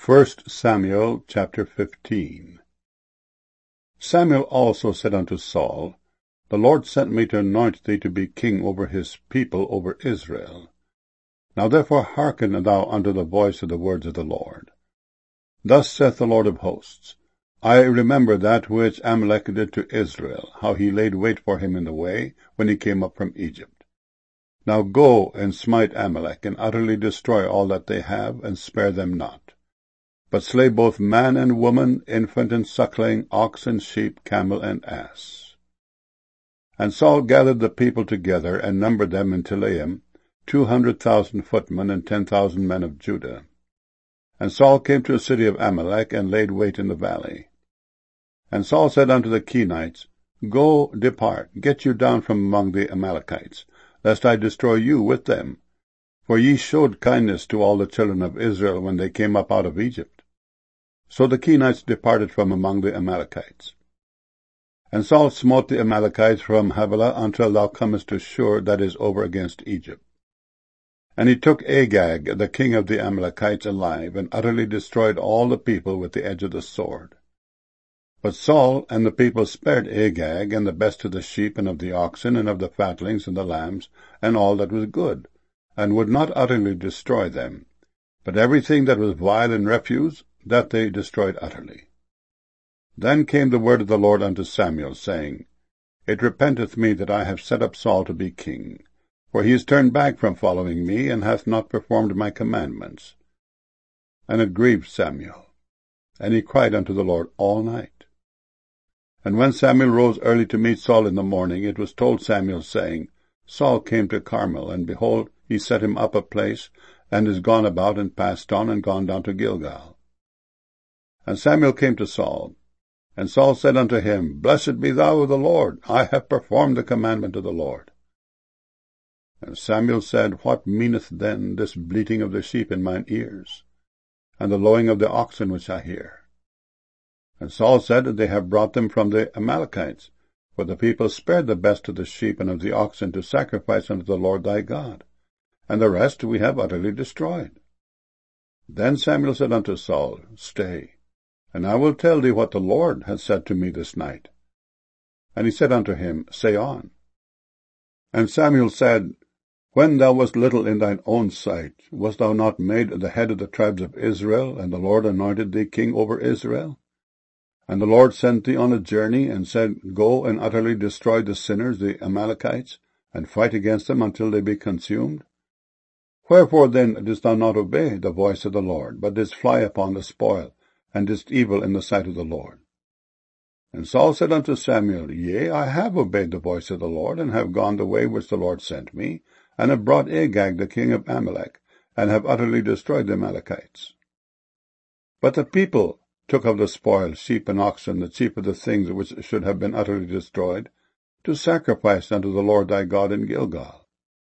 1 Samuel chapter 15. Samuel also said unto Saul, The Lord sent me to anoint thee to be king over his people, over Israel. Now therefore hearken thou unto the voice of the words of the Lord. Thus saith the Lord of hosts, I remember that which Amalek did to Israel, how he laid wait for him in the way, when he came up from Egypt. Now go and smite Amalek, and utterly destroy all that they have, and spare them not. But slay both man and woman, infant and suckling, ox and sheep, camel and ass. And Saul gathered the people together, and numbered them in Telaim, 200,000 footmen, and 10,000 men of Judah. And Saul came to the city of Amalek, and laid wait in the valley. And Saul said unto the Kenites, Go, depart, get you down from among the Amalekites, lest I destroy you with them. For ye showed kindness to all the children of Israel when they came up out of Egypt. So the Kenites departed from among the Amalekites. And Saul smote the Amalekites from Havilah until thou comest to Shur, that is over against Egypt. And he took Agag, the king of the Amalekites, alive, and utterly destroyed all the people with the edge of the sword. But Saul and the people spared Agag, and the best of the sheep, and of the oxen, and of the fatlings, and the lambs, and all that was good, and would not utterly destroy them. But everything that was vile and refuse, that they destroyed utterly. Then came the word of the Lord unto Samuel, saying, It repenteth me that I have set up Saul to be king, for he is turned back from following me, and hath not performed my commandments. And it grieved Samuel, and he cried unto the Lord all night. And when Samuel rose early to meet Saul in the morning, it was told Samuel, saying, Saul came to Carmel, and behold, he set him up a place, and is gone about, and passed on, and gone down to Gilgal. And Samuel came to Saul, and Saul said unto him, Blessed be thou of the Lord, I have performed the commandment of the Lord. And Samuel said, What meaneth then this bleating of the sheep in mine ears, and the lowing of the oxen which I hear? And Saul said, They have brought them from the Amalekites, for the people spared the best of the sheep and of the oxen to sacrifice unto the Lord thy God, and the rest we have utterly destroyed. Then Samuel said unto Saul, Stay, and I will tell thee what the Lord hath said to me this night. And he said unto him, Say on. And Samuel said, When thou wast little in thine own sight, wast thou not made the head of the tribes of Israel, and the Lord anointed thee king over Israel? And the Lord sent thee on a journey, and said, Go and utterly destroy the sinners, the Amalekites, and fight against them until they be consumed? Wherefore then didst thou not obey the voice of the Lord, but didst fly upon the spoil, and didst evil in the sight of the Lord? And Saul said unto Samuel, Yea, I have obeyed the voice of the Lord, and have gone the way which the Lord sent me, and have brought Agag the king of Amalek, and have utterly destroyed the Amalekites. But the people took of the spoil sheep and oxen, the chief of the things which should have been utterly destroyed, to sacrifice unto the Lord thy God in Gilgal.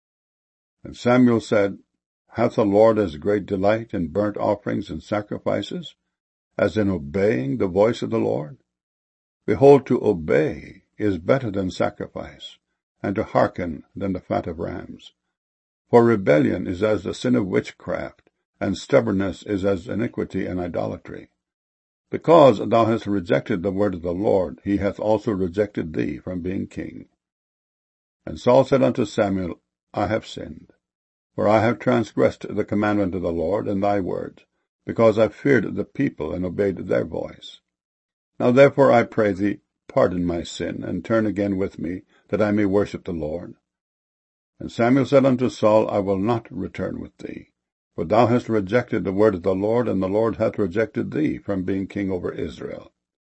And Samuel said, Hath the Lord as great delight in burnt offerings and sacrifices, as in obeying the voice of the Lord? Behold, to obey is better than sacrifice, and to hearken than the fat of rams. For rebellion is as the sin of witchcraft, and stubbornness is as iniquity and idolatry. Because thou hast rejected the word of the Lord, he hath also rejected thee from being king. And Saul said unto Samuel, I have sinned, for I have transgressed the commandment of the Lord and thy words, because I feared the people and obeyed their voice. Now therefore I pray thee, pardon my sin, and turn again with me, that I may worship the Lord. And Samuel said unto Saul, I will not return with thee, for thou hast rejected the word of the Lord, and the Lord hath rejected thee from being king over Israel.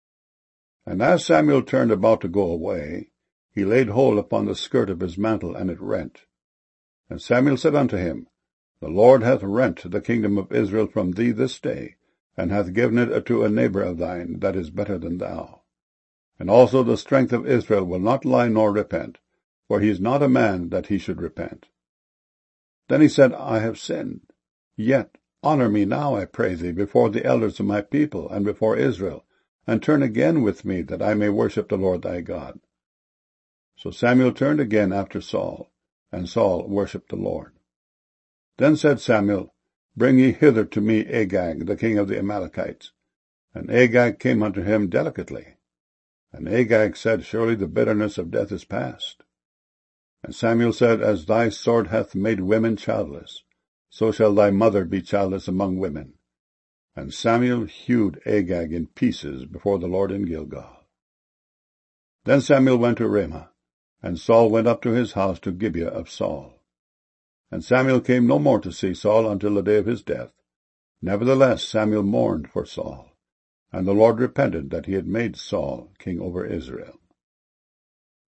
And as Samuel turned about to go away, he laid hold upon the skirt of his mantle, and it rent. And Samuel said unto him, The Lord hath rent the kingdom of Israel from thee this day, and hath given it to a neighbor of thine that is better than thou. And also the strength of Israel will not lie nor repent, for he is not a man that he should repent. Then he said, I have sinned. Yet honor me now, I pray thee, before the elders of my people, and before Israel, and turn again with me, that I may worship the Lord thy God. So Samuel turned again after Saul, and Saul worshipped the Lord. Then said Samuel, Bring ye hither to me Agag, the king of the Amalekites. And Agag came unto him delicately. And Agag said, Surely the bitterness of death is past. And Samuel said, As thy sword hath made women childless, so shall thy mother be childless among women. And Samuel hewed Agag in pieces before the Lord in Gilgal. Then Samuel went to Ramah, and Saul went up to his house to Gibeah of Saul. And Samuel came no more to see Saul until the day of his death. Nevertheless Samuel mourned for Saul, and the Lord repented that he had made Saul king over Israel.